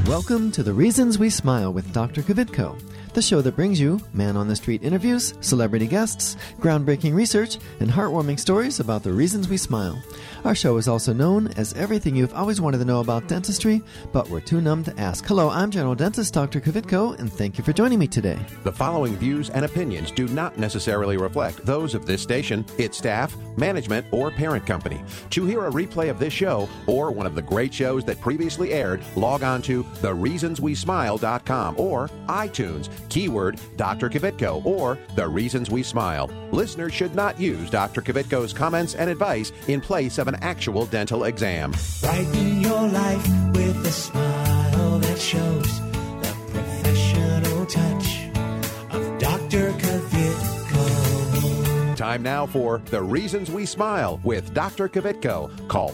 Welcome to The Reasons We Smile with Dr. Kvitko, the show that brings you man-on-the-street interviews, celebrity guests, groundbreaking research, and heartwarming stories about the reasons we smile. Our show is also known as everything you've always wanted to know about dentistry, but we're too numb to ask. Hello, I'm General Dentist Dr. Kvitko, and thank you for joining me today. The following views and opinions do not necessarily reflect those of this station, its staff, management, or parent company. To hear a replay of this show or one of the great shows that previously aired, log on to thereasonswesmile.com or iTunes, keyword Dr. Kvitko or The Reasons We Smile. Listeners should not use Dr. Kvitko's comments and advice in place of an actual dental exam. Brighten your life with a smile that shows the professional touch of Dr. Kvitko. Time now for The Reasons We Smile with Dr. Kvitko. Call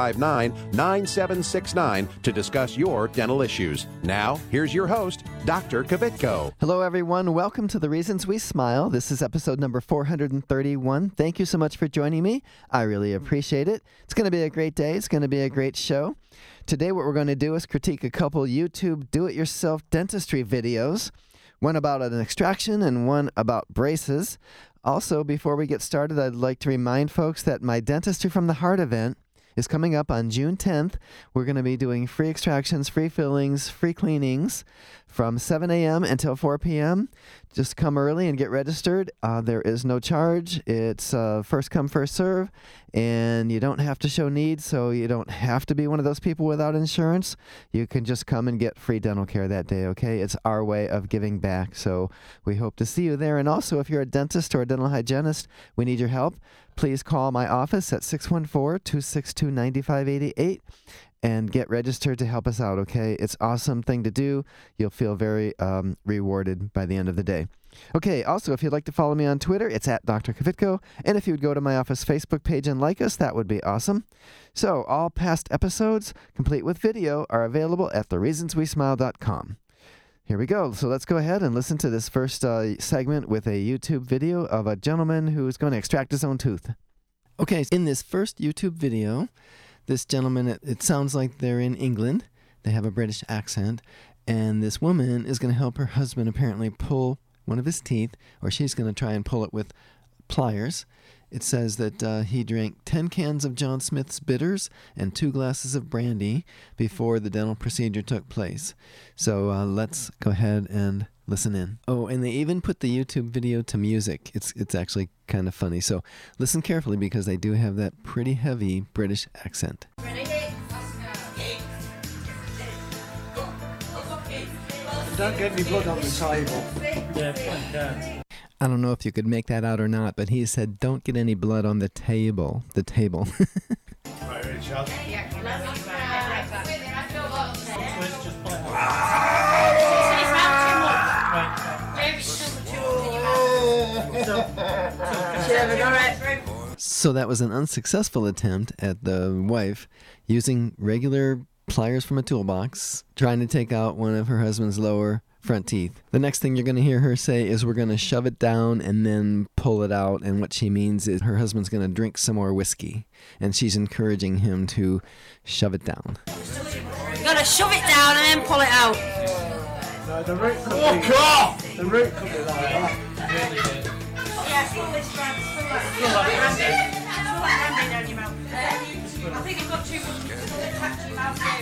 459-9769 to discuss your dental issues. Now, here's your host, Dr. Kvitko. Hello, everyone. Welcome to The Reasons We Smile. This is episode number 431. Thank you so much for joining me. I really appreciate it. It's going to be a great day. It's going to be a great show. Today, what we're going to do is critique a couple YouTube do-it-yourself dentistry videos, one about an extraction and one about braces. Also, before we get started, I'd like to remind folks that my Dentistry from the Heart event is coming up on June 10th. We're going to be doing free extractions, free fillings, free cleanings from 7 a.m. until 4 p.m. Just come early and get registered. There is no charge. It's first come, first serve, and you don't have to show need, so you don't have to be one of those people without insurance. You can just come and get free dental care that day, okay? It's our way of giving back, so we hope to see you there. And also, if you're a dentist or a dental hygienist, we need your help. Please call my office at 614-262-9588 and get registered to help us out, okay? It's an awesome thing to do. You'll feel very rewarded by the end of the day. Okay, also, if you'd like to follow me on Twitter, it's at Dr. Kvitko. And if you would go to my office Facebook page and like us, that would be awesome. So, all past episodes, complete with video, are available at thereasonswesmile.com. Here we go. So let's go ahead and listen to this first segment with a YouTube video of a gentleman who's going to extract his own tooth. Okay, in this first YouTube video, this gentleman, it sounds like they're in England. They have a British accent. And this woman is going to help her husband apparently pull one of his teeth, or she's going to try and pull it with pliers. It says that he drank 10 cans of John Smith's bitters and 2 glasses of brandy before the dental procedure took place. So let's go ahead and listen in. Oh, and they even put the YouTube video to music. It's actually kind of funny. So listen carefully because they do have that pretty heavy British accent. Don't get any blood on the table. I don't know if you could make that out or not, but he said, don't get any blood on the table. The table. Right, Richard. So that was an unsuccessful attempt at the wife using regular pliers from a toolbox, trying to take out one of her husband's lower front teeth. The next thing you're going to hear her say is we're going to shove it down and then pull it out, and what she means is her husband's going to drink some more whiskey, and she's encouraging him to shove it down. You're going to shove it down and then pull it out. No, the root could be... The root could be like that. Yeah, pull this down. Pull that handy down your mouth. I think you've got too much attached to your mouth now.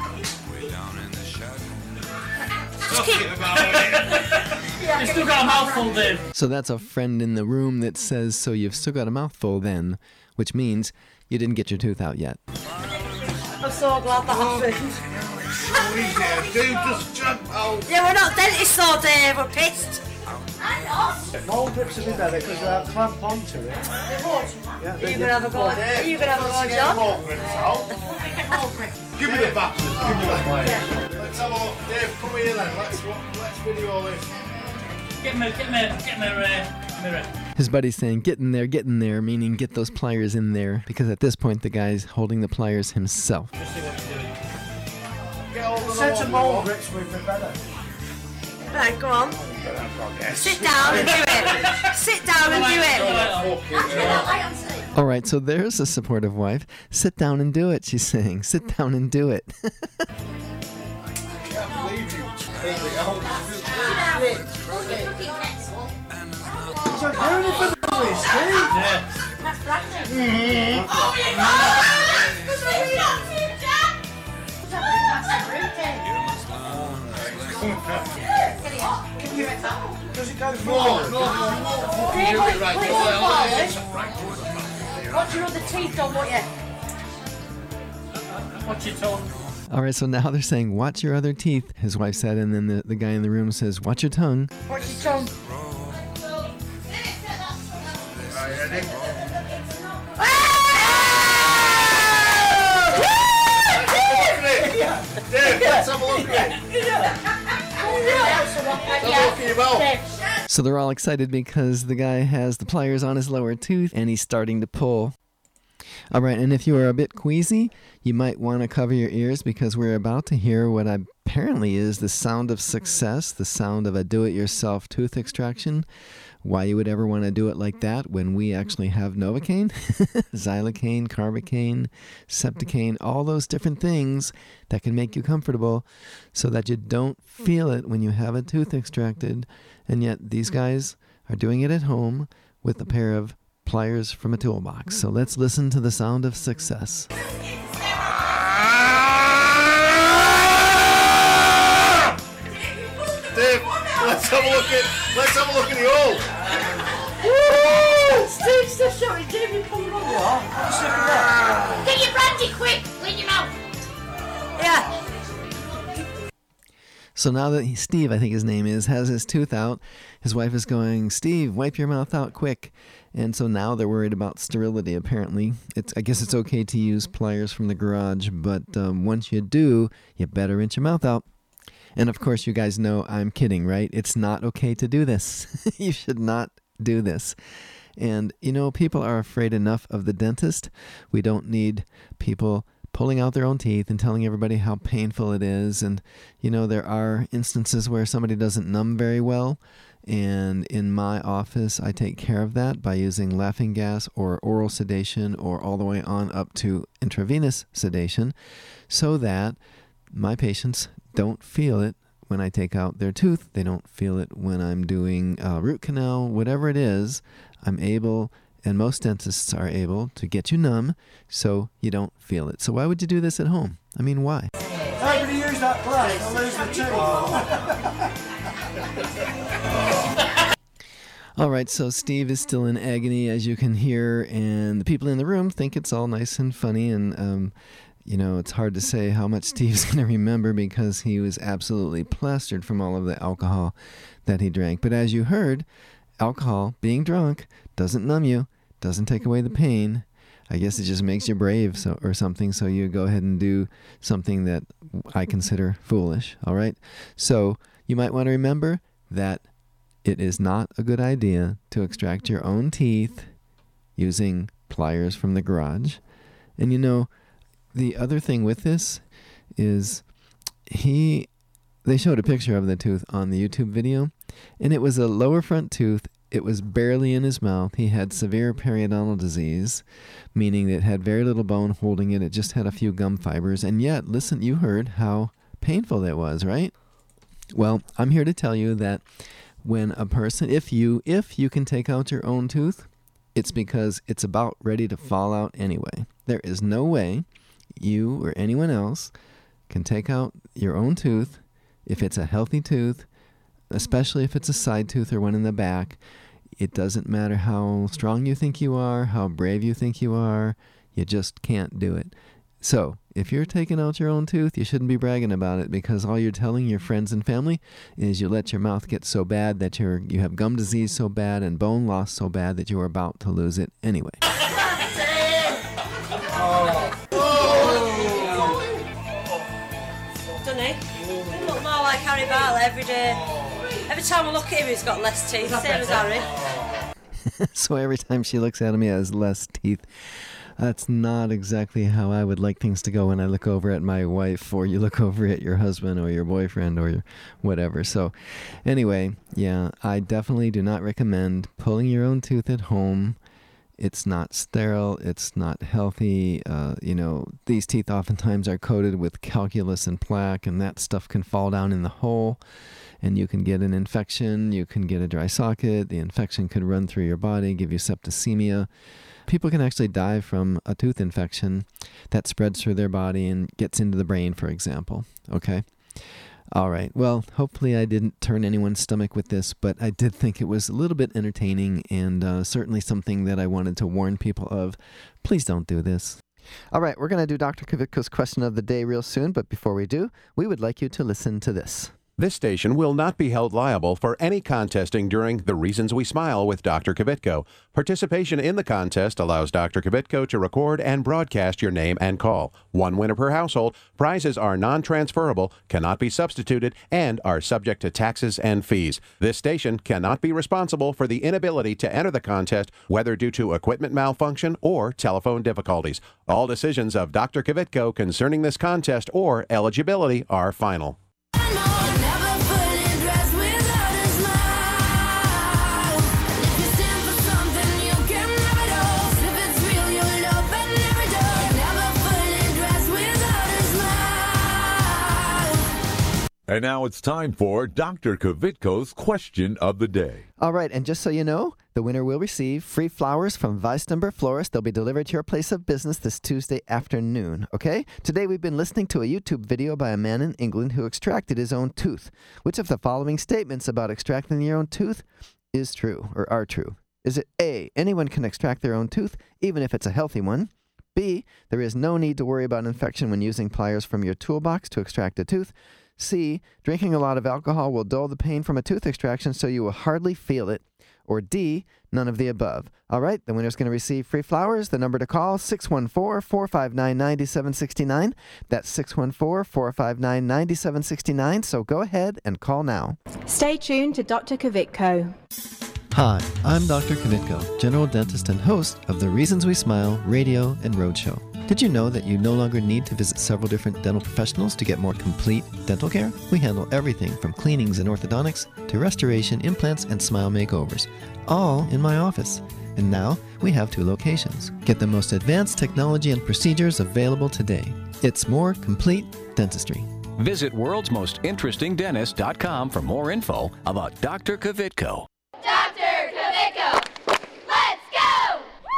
You've still got a mouthful, Dave. So that's a friend in the room that says, so you've still got a mouthful then, which means you didn't get your tooth out yet. I'm so glad that happened. So easy, dude, just jump out. Yeah, we're not dentists all day, we're pissed. I'm not. Mold grips would be better because they'll clamp onto it. Yeah, Are you going to have a go? Are you going to have a go, John? Mold grips out. Give me the back. Give me the back. Let's have a look. Dave, come here then. Let's video this. Get me mirror. His buddy's saying, get in there, meaning get those pliers in there, because at this point the guy's holding the pliers himself. Set of mold grips would be better. Right, go on. Sit down and do it. Sit down and do it. All right, so there's a supportive wife. Sit down and do it, she's saying. Sit down and do it. That's Brandon. Oh, you got Does it go forward? Watch your other teeth, don't want you? Watch your tongue. All right, so now they're saying, watch your other teeth, his wife said, and then the guy in the room says, watch your tongue. Watch your tongue. Let's have a look at it. So they're all excited because the guy has the pliers on his lower tooth and he's starting to pull. All right, and if you are a bit queasy, you might want to cover your ears because we're about to hear what apparently is the sound of success, the sound of a do-it-yourself tooth extraction. Why you would ever want to do it like that when we actually have Novocaine, Xylocaine, Carbocaine, Septicaine, all those different things that can make you comfortable so that you don't feel it when you have a tooth extracted. And yet these guys are doing it at home with a pair of pliers from a toolbox. So let's listen to the sound of success. Dave, let's have a look at the hole. Steve's still shouting, Dave, you pulled it off. Get your brandy quick, clean your mouth. Yeah. So now that Steve, I think his name is, has his tooth out, his wife is going, Steve, wipe your mouth out quick. And so now they're worried about sterility, apparently. I guess it's okay to use pliers from the garage, but once you do, you better rinse your mouth out. And of course, you guys know I'm kidding, right? It's not okay to do this. You should not do this. And, you know, people are afraid enough of the dentist. We don't need people pulling out their own teeth and telling everybody how painful it is. And, you know, there are instances where somebody doesn't numb very well. And in my office, I take care of that by using laughing gas or oral sedation or all the way on up to intravenous sedation so that my patients don't feel it when I take out their tooth. They don't feel it when I'm doing a root canal, whatever it is. I'm able, and most dentists are able, to get you numb so you don't feel it. So why would you do this at home? I mean, why? Nobody use that brush, I'll lose the tooth. All right, so Steve is still in agony, as you can hear, and the people in the room think it's all nice and funny, and you know, it's hard to say how much Steve's going to remember because he was absolutely plastered from all of the alcohol that he drank. But as you heard, alcohol, being drunk, doesn't numb you, doesn't take away the pain. I guess it just makes you brave or something, so you go ahead and do something that I consider foolish, all right? So you might want to remember that it is not a good idea to extract your own teeth using pliers from the garage. And you know, the other thing with this is they showed a picture of the tooth on the YouTube video, and it was a lower front tooth. It was barely in his mouth. He had severe periodontal disease, meaning it had very little bone holding it. It just had a few gum fibers. And yet, listen, you heard how painful that was, right? Well, I'm here to tell you that when a person, if you can take out your own tooth, it's because it's about ready to fall out anyway. There is no way you or anyone else can take out your own tooth if it's a healthy tooth, especially if it's a side tooth or one in the back. It doesn't matter how strong you think you are, how brave you think you are, you just can't do it. So, if you're taking out your own tooth, you shouldn't be bragging about it because all you're telling your friends and family is you let your mouth get so bad that you have gum disease so bad and bone loss so bad that you're about to lose it anyway. Doesn't he? He look more like Harry Bartlett every day. Every time I look at him, he's got less teeth, same as Harry. So every time she looks at him, he has less teeth. That's not exactly how I would like things to go when I look over at my wife or you look over at your husband or your boyfriend or your whatever. So anyway, yeah, I definitely do not recommend pulling your own tooth at home It's not sterile. It's not healthy. These teeth oftentimes are coated with calculus and plaque, and that stuff can fall down in the hole, and you can get an infection. You can get a dry socket. The infection could run through your body, give you septicemia. People can actually die from a tooth infection that spreads through their body and gets into the brain, for example. Okay? All right. Well, hopefully I didn't turn anyone's stomach with this, but I did think it was a little bit entertaining and certainly something that I wanted to warn people of. Please don't do this. All right, we're going to do Dr. Kvitko's question of the day real soon, but before we do, we would like you to listen to this. This station will not be held liable for any contesting during The Reasons We Smile with Dr. Kvitko. Participation in the contest allows Dr. Kvitko to record and broadcast your name and call. One winner per household. Prizes are non-transferable, cannot be substituted, and are subject to taxes and fees. This station cannot be responsible for the inability to enter the contest, whether due to equipment malfunction or telephone difficulties. All decisions of Dr. Kvitko concerning this contest or eligibility are final. And now it's time for Dr. Kvitko's question of the day. All right, and just so you know, the winner will receive free flowers from Weistember Florist. They'll be delivered to your place of business this Tuesday afternoon, okay? Today we've been listening to a YouTube video by a man in England who extracted his own tooth. Which of the following statements about extracting your own tooth is true or are true? Is it A, anyone can extract their own tooth, even if it's a healthy one? B, there is no need to worry about infection when using pliers from your toolbox to extract a tooth? C, drinking a lot of alcohol will dull the pain from a tooth extraction so you will hardly feel it. Or D, none of the above. All right, the winner's going to receive free flowers. The number to call, 614-459-9769. That's 614-459-9769. So go ahead and call now. Stay tuned to Dr. Kvitko. Hi, I'm Dr. Kvitko, general dentist and host of the Reasons We Smile radio and roadshow. Did you know that you no longer need to visit several different dental professionals to get more complete dental care? We handle everything from cleanings and orthodontics to restoration, implants, and smile makeovers, all in my office. And now we have 2 locations. Get the most advanced technology and procedures available today. It's more complete dentistry. Visit worldsmostinterestingdentist.com for more info about Dr. Kvitko. Dr. Kvitko, let's go!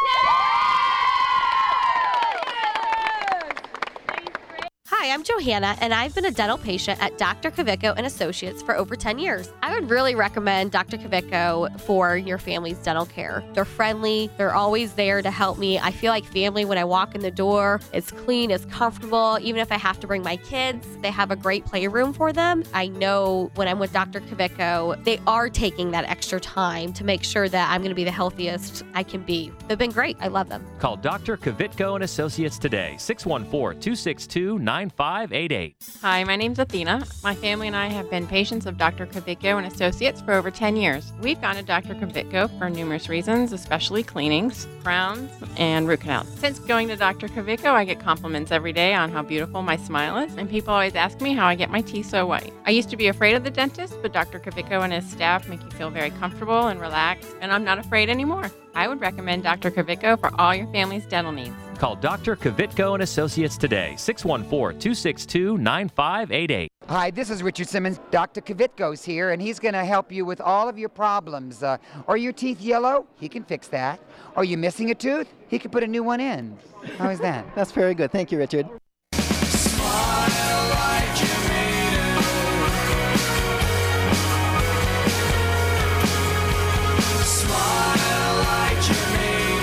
Hi, I'm Johanna, and I've been a dental patient at Dr. Kvitko and Associates for over 10 years. I would really recommend Dr. Kvitko for your family's dental care. They're friendly. They're always there to help me. I feel like family when I walk in the door. It's clean, it's comfortable. Even if I have to bring my kids, they have a great playroom for them. I know when I'm with Dr. Kvitko, they are taking that extra time to make sure that I'm going to be the healthiest I can be. They've been great. I love them. Call Dr. Kvitko and Associates today, 614-262-9588. Hi, my name's Athena. My family and I have been patients of Dr. Kvitko and Associates for over 10 years. We've gone to Dr. Kvitko for numerous reasons, especially cleanings, crowns, and root canals. Since going to Dr. Kvitko, I get compliments every day on how beautiful my smile is, and people always ask me how I get my teeth so white. I used to be afraid of the dentist, but Dr. Kvitko and his staff make you feel very comfortable and relaxed, and I'm not afraid anymore. I would recommend Dr. Kvitko for all your family's dental needs. Call Dr. Kvitko and Associates today, 614-262-9588. Hi, this is Richard Simmons. Dr. Kvitko's here, and he's going to help you with all of your problems. Are your teeth yellow? He can fix that. Are you missing a tooth? He can put a new one in. How is that? That's very good. Thank you, Richard. Smile like you made it. Smile like you made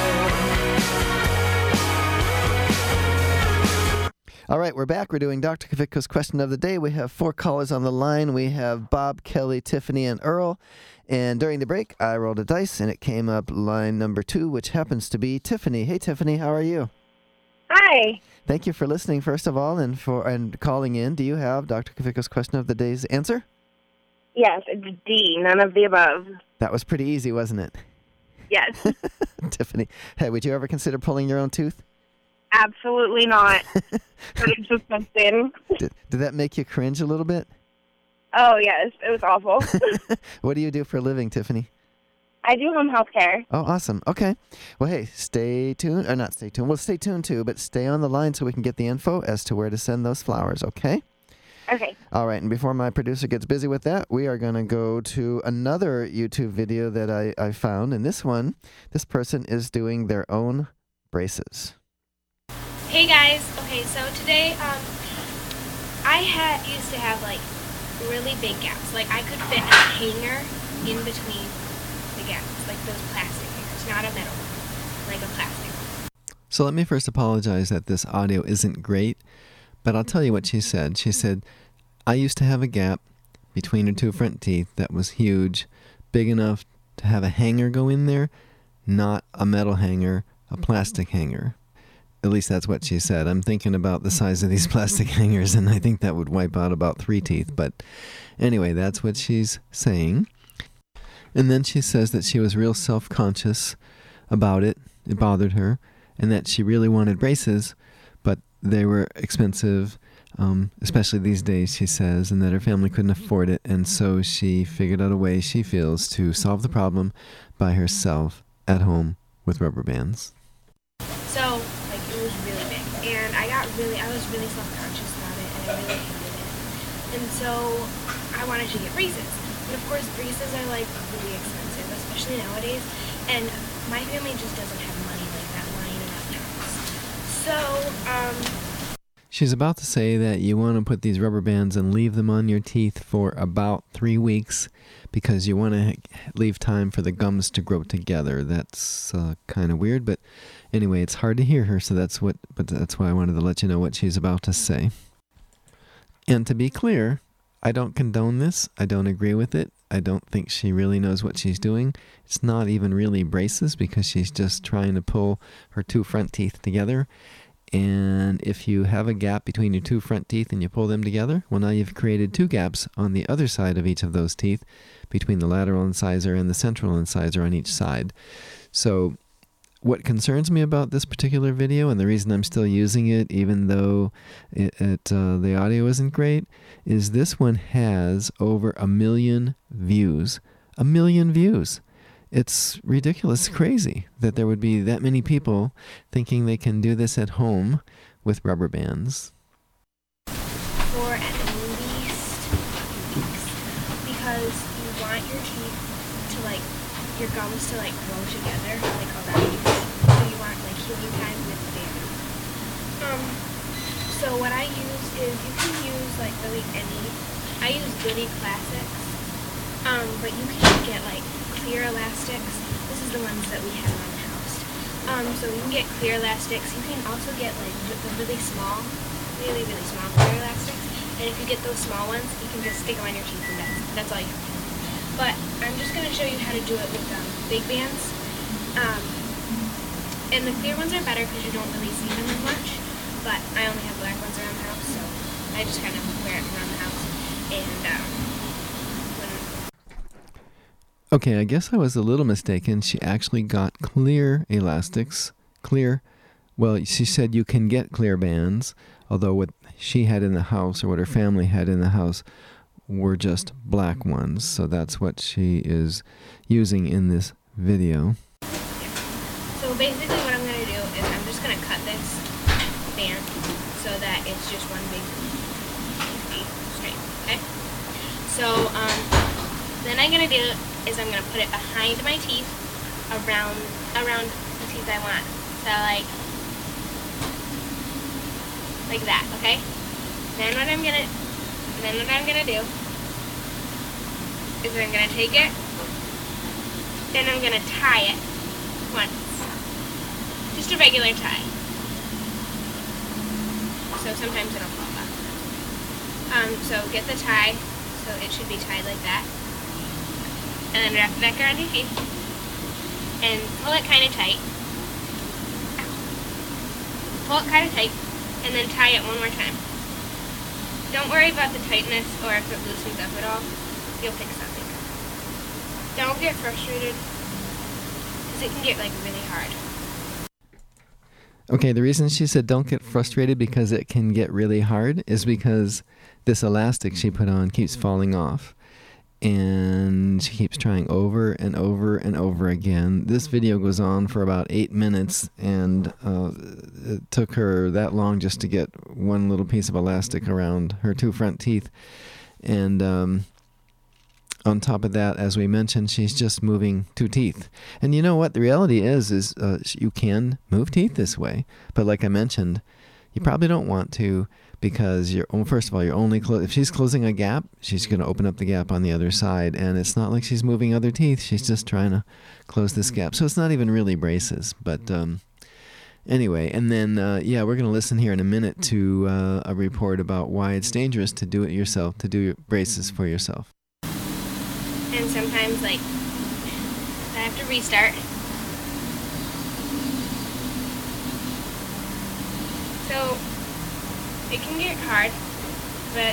it. All right, we're back. We're doing Dr. Kvitko's question of the day. We have 4 callers on the line. We have Bob, Kelly, Tiffany, and Earl. And during the break, I rolled a dice, and it came up line number 2, which happens to be Tiffany. Hey, Tiffany, how are you? Hi. Thank you for listening, first of all, and calling in. Do you have Dr. Kvitko's question of the day's answer? Yes, it's D, none of the above. That was pretty easy, wasn't it? Yes. Tiffany, hey, would you ever consider pulling your own tooth? Absolutely not. But it's just a sin. Did that make you cringe a little bit? Oh, yes, it was awful. What do you do for a living, Tiffany? I do home health care. Oh, awesome. Okay. Well, hey, stay tuned. Or not stay tuned. Well, stay tuned too, but stay on the line so we can get the info as to where to send those flowers, okay? Okay. All right, and before my producer gets busy with that, we are going to go to another YouTube video that I found. And this person is doing their own braces. Hey guys, okay, so today, I used to have like really big gaps. Like I could fit a hanger in between the gaps, like those plastic hangers, not a metal one, like a plastic. So let me first apologize that this audio isn't great, but I'll tell you what she said. She said, I used to have a gap between her two front teeth that was huge, big enough to have a hanger go in there, not a metal hanger, a plastic hanger. At least that's what she said. I'm thinking about the size of these plastic hangers, and I think that would wipe out about 3 teeth. But anyway, that's what she's saying. And then she says that she was real self-conscious about it. It bothered her. And that she really wanted braces, but they were expensive, especially these days, she says, and that her family couldn't afford it. And so she figured out a way, she feels, to solve the problem by herself at home with rubber bands. So, like, it was really big, and I was really self-conscious about it, and I really hated it. And so, I wanted to get braces. But of course, braces are, like, really expensive, especially nowadays, and my family just doesn't have money like that lying around the house. So, She's about to say that you want to put these rubber bands and leave them on your teeth for about 3 weeks because you want to leave time for the gums to grow together. That's kind of weird, but anyway, it's hard to hear her, so that's why I wanted to let you know what she's about to say. And to be clear, I don't condone this. I don't agree with it. I don't think she really knows what she's doing. It's not even really braces because she's just trying to pull her two front teeth together. And if you have a gap between your two front teeth and you pull them together, well, now you've created 2 gaps on the other side of each of those teeth between the lateral incisor and the central incisor on each side. So what concerns me about this particular video, and the reason I'm still using it even though the audio isn't great, is this one has over 1 million views. 1 million views. It's ridiculous, crazy that there would be that many people thinking they can do this at home with rubber bands. For at least weeks, because you want your teeth to your gums to grow together, around you. So you want healing time with the band. So what I use is, you can use really any. I use Goody Classics, but you can get clear elastics. This is the ones that we have around the house. So you can get clear elastics. You can also get the really small, really small clear elastics. And if you get those small ones, you can just stick them on your teeth, and that's all you have to do. But I'm just going to show you how to do it with big bands. And the clear ones are better because you don't really see them as much. But I only have black ones around the house, so I just kind of wear it around the house. And Okay, I guess I was a little mistaken. She actually got clear elastics. Well, she said you can get clear bands, although what she had in the house, or what her family had in the house, were just black ones. So that's what she is using in this video. So basically what I'm going to do is I'm just going to cut this band so that it's just one big straight, okay? So then I'm going to do is I'm going to put it behind my teeth, around the teeth I want. So like that, okay? Then what I'm gonna do is I'm gonna take it, then I'm gonna tie it once. Just a regular tie. So sometimes it'll fall off. So get the tie, so it should be tied like that. And then wrap it back around your teeth. And pull it kind of tight. And then tie it one more time. Don't worry about the tightness or if it loosens up at all. You'll fix that later. Don't get frustrated, because it can get really hard. Okay, the reason she said don't get frustrated because it can get really hard is because this elastic she put on keeps falling off. and she keeps trying over and over and over again. This video goes on for about 8 minutes, and it took her that long just to get one little piece of elastic around her 2 front teeth. And on top of that, as we mentioned, she's just moving 2 teeth. And you know what? The reality is you can move teeth this way. But like I mentioned, you probably don't want to, because first of all, you're only if she's closing a gap, she's going to open up the gap on the other side, and it's not like she's moving other teeth. She's just trying to close this gap. So it's not even really braces. But anyway, and then we're going to listen here in a minute to a report about why it's dangerous to do it yourself, to do your braces for yourself. And sometimes, like, I have to restart. So it can get hard, but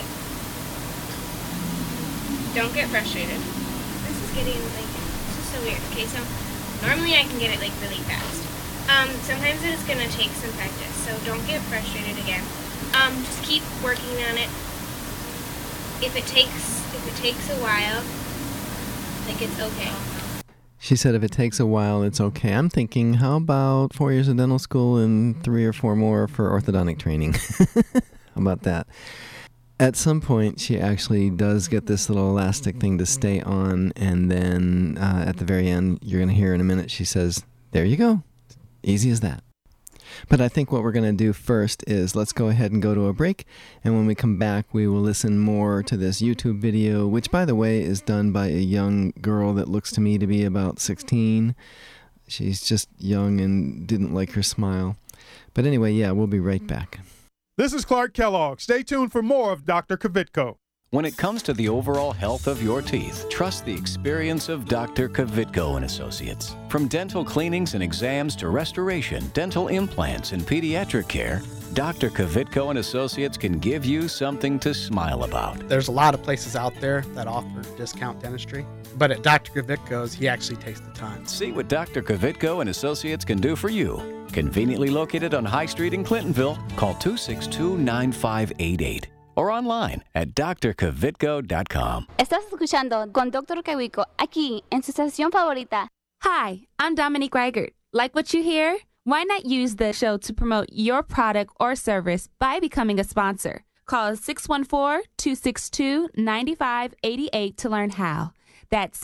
don't get frustrated. This is getting, like, this is so weird. Okay, so normally I can get it, like, really fast. Sometimes it is going to take some practice, so don't get frustrated again. Just keep working on it. If it takes a while, like, it's okay. She said if it takes a while, it's okay. I'm thinking, how about 4 years of dental school and 3 or 4 more for orthodontic training? How about that? At some point, she actually does get this little elastic thing to stay on, and then at the very end, you're going to hear in a minute, she says, there you go. Easy as that. But I think what we're going to do first is let's go ahead and go to a break, and when we come back, we will listen more to this YouTube video, which, by the way, is done by a young girl that looks to me to be about 16. She's just young and didn't like her smile. But anyway, yeah, we'll be right back. This is Clark Kellogg. Stay tuned for more of Dr. Kvitko. When it comes to the overall health of your teeth, trust the experience of Dr. Kvitko and Associates. From dental cleanings and exams to restoration, dental implants, and pediatric care, Dr. Kvitko and Associates can give you something to smile about. There's a lot of places out there that offer discount dentistry, but at Dr. Kvitko's, he actually takes the time. See what Dr. Kvitko and Associates can do for you. Conveniently located on High Street in Clintonville, call 262-9588. Or online at drkvitko.com. Estás escuchando con Dr. Kvitko aquí en su estación favorita. Hi, I'm Dominique Reichert. Like what you hear? Why not use the show to promote your product or service by becoming a sponsor? Call 614-262-9588 to learn how. That's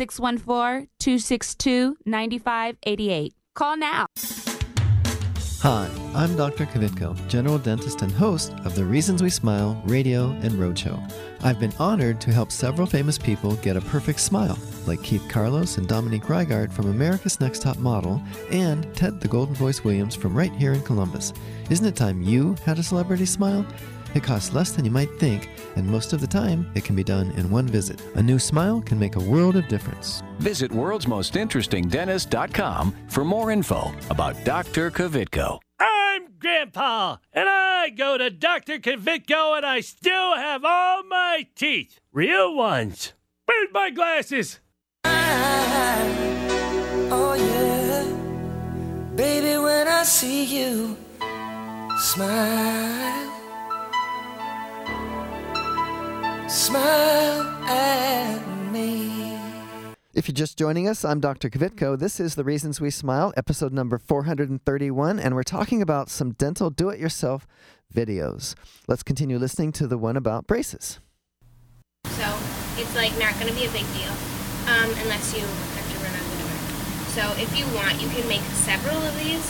614-262-9588. Call now. Hi, I'm Dr. Kvitko, general dentist and host of the Reasons We Smile radio and roadshow. I've been honored to help several famous people get a perfect smile, like Keith Carlos and Dominique Reigard from America's Next Top Model, and Ted the Golden Voice Williams from right here in Columbus. Isn't it time you had a celebrity smile? It costs less than you might think, and most of the time, it can be done in one visit. A new smile can make a world of difference. Visit worldsmostinterestingdentist.com for more info about Dr. Kvitko. I'm Grandpa, and I go to Dr. Kvitko, and I still have all my teeth. Real ones. Where's my glasses? Oh yeah, baby, when I see you smile, smile at me. If you're just joining us, I'm Dr. Kvitko. This is The Reasons We Smile, episode number 431, and we're talking about some dental do-it-yourself videos. Let's continue listening to the one about braces. So it's like not going to be a big deal unless you have to run out the door. So if you want, you can make several of these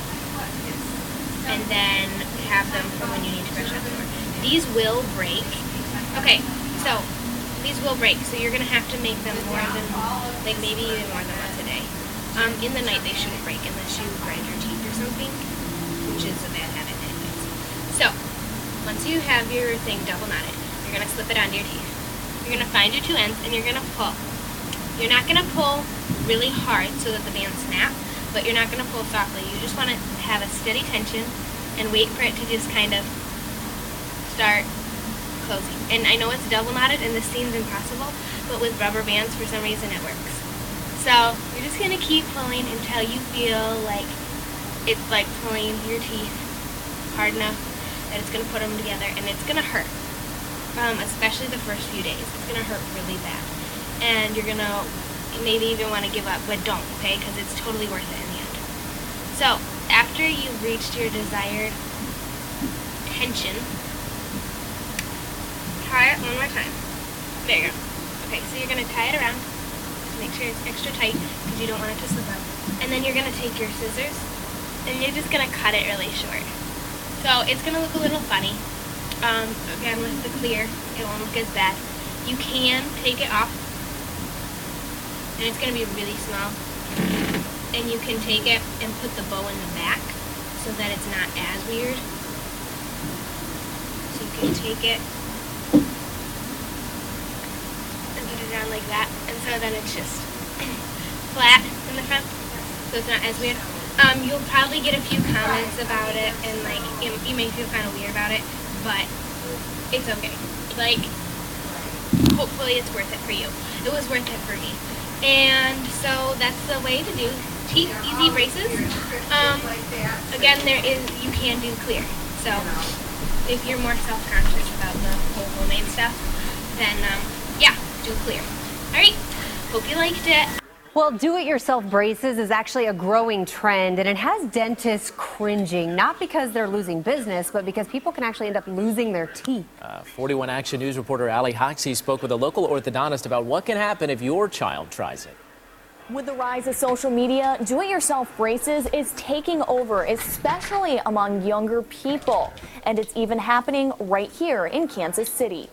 and then have them for when you need to brush out the door. These will break. Okay, so these will break, so you're going to have to make them more than, like maybe even more than once a day. In the night they shouldn't break unless you grind your teeth or something, which is a bad habit anyways. So, once you have your thing double knotted, you're going to slip it onto your teeth. You're going to find your 2 ends and you're going to pull. You're not going to pull really hard so that the bands snap, but you're not going to pull softly. You just want to have a steady tension and wait for it to just kind of start closing. And I know it's double knotted and this seems impossible, but with rubber bands for some reason it works. So you're just going to keep pulling until you feel like it's like pulling your teeth hard enough that it's going to put them together, and it's going to hurt, especially the first few days. It's going to hurt really bad. and you're gonna maybe even want to give up, but don't, okay? Because it's totally worth it in the end. So, after you've reached your desired tension, tie it one more time. There you go. Okay, so you're gonna tie it around. Make sure it's extra tight because you don't want it to slip out. And then you're gonna take your scissors and you're just gonna cut it really short. So it's gonna look a little funny. Again, with the clear, it won't look as bad. You can take it off, and it's gonna be really small. And you can take it and put the bow in the back so that it's not as weird. So you can take it and put it down like that, and so then it's just flat in the front, so it's not as weird. You'll probably get a few comments about it, and like you may feel kind of weird about it, but it's okay. Like, hopefully it's worth it for you. It was worth it for me. And so that's the way to do teeth easy braces. Again, you can do clear. So if you're more self-conscious about the whole homemade stuff, then yeah, do clear. All right, hope you liked it. Well, do-it-yourself braces is actually a growing trend, and it has dentists cringing, not because they're losing business, but because people can actually end up losing their teeth. 41 Action News reporter Ali Hoxie spoke with a local orthodontist about what can happen if your child tries it. With the rise of social media, do-it-yourself braces is taking over, especially among younger people. And it's even happening right here in Kansas City.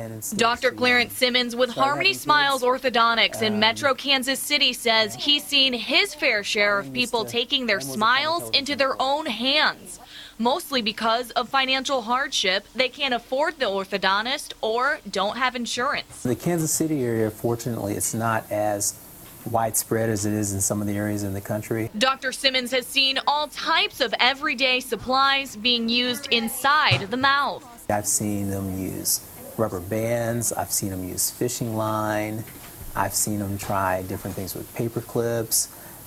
Dr. Clarence Simmons with Harmony Smiles Orthodontics in Metro Kansas City says he's seen his fair share of people taking their smiles into their own hands, mostly because of financial hardship. They can't afford the orthodontist or don't have insurance. The Kansas City area, fortunately, it's not as widespread as it is in some of the areas in the country. Dr. Simmons has seen all types of everyday supplies being used inside the mouth. I've seen them use rubber bands, I've seen them use fishing line, I've seen them try different things with paper clips,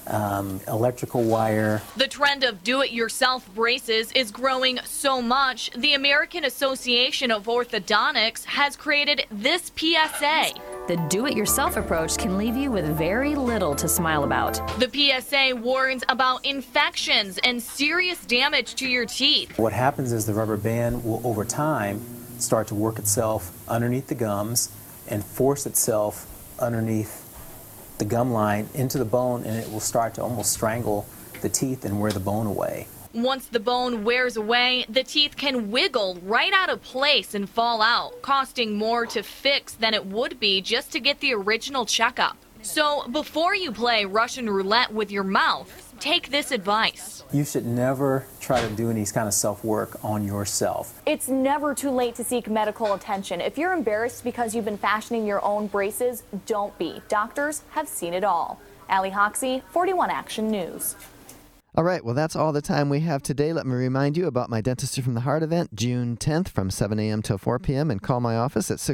electrical wire. The trend of do-it-yourself braces is growing so much, the American Association of Orthodontics has created this PSA. The do-it-yourself approach can leave you with very little to smile about. The PSA warns about infections and serious damage to your teeth. What happens is the rubber band will, over time, start to work itself underneath the gums and force itself underneath the gum line into the bone, and it will start to almost strangle the teeth and wear the bone away. Once the bone wears away, the teeth can wiggle right out of place and fall out, costing more to fix than it would be just to get the original checkup. So before you play Russian roulette with your mouth, take this advice. You should never try to do any kind of self-work on yourself. It's never too late to seek medical attention. If you're embarrassed because you've been fashioning your own braces, don't be. Doctors have seen it all. Ali Hoxie, 41 Action News. All right, well, that's all the time we have today. Let me remind you about my Dentistry from the Heart event, June 10th from 7 a.m. till 4 p.m. And call my office at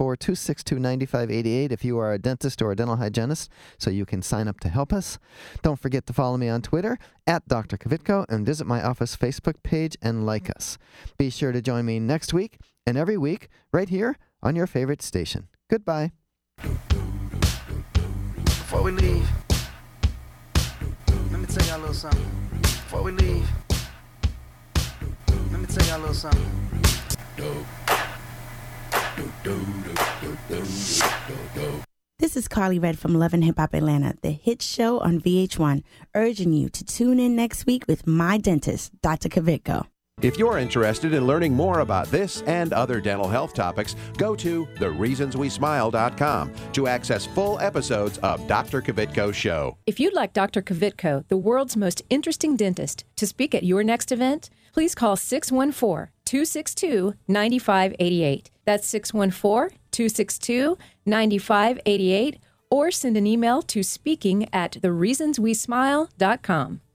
614-262-9588 if you are a dentist or a dental hygienist, so you can sign up to help us. Don't forget to follow me on Twitter at Dr. Kvitko and visit my office Facebook page and like us. Be sure to join me next week and every week right here on your favorite station. Goodbye. Before we leave, let me tell y'all a little something. Before we leave, let me tell y'all a little something. This is Carly Red from Love and Hip Hop Atlanta, the hit show on VH1, urging you to tune in next week with my dentist, Dr. Kvitko. If you're interested in learning more about this and other dental health topics, go to thereasonswesmile.com to access full episodes of Dr. Kvitko's show. If you'd like Dr. Kvitko, the world's most interesting dentist, to speak at your next event, please call 614-262-9588. That's 614-262-9588, or send an email to speaking@thereasonswesmile.com.